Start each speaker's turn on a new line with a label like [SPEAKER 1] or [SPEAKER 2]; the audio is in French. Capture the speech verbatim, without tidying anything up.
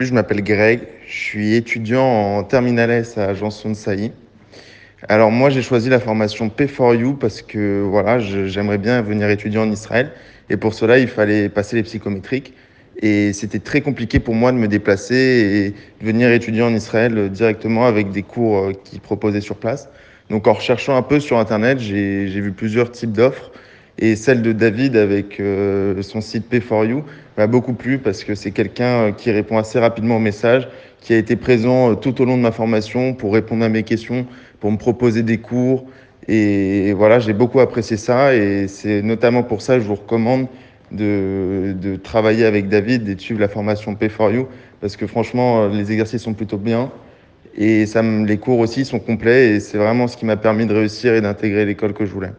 [SPEAKER 1] Je m'appelle Greg, je suis étudiant en terminale S à Janson de Sailly. Alors moi j'ai choisi la formation P quatre U parce que voilà, je- j'aimerais bien venir étudier en Israël et pour cela il fallait passer les psychométriques et c'était très compliqué pour moi de me déplacer et de venir étudier en Israël euh, directement avec des cours euh, qui proposaient sur place. Donc en recherchant un peu sur internet, j'ai j'ai vu plusieurs types d'offres et celle de David avec euh, son site P quatre U m'a beaucoup plu parce que c'est quelqu'un euh, qui répond assez rapidement aux messages, qui a été présent euh, tout au long de ma formation pour répondre à mes questions, pour me proposer des cours. Et voilà, j'ai beaucoup apprécié ça et c'est notamment pour ça que je vous recommande de, de travailler avec David et de suivre la formation P quatre U parce que franchement, euh, les exercices sont plutôt bien et ça me- les cours aussi sont complets et c'est vraiment ce qui m'a permis de réussir et d'intégrer l'école que je voulais.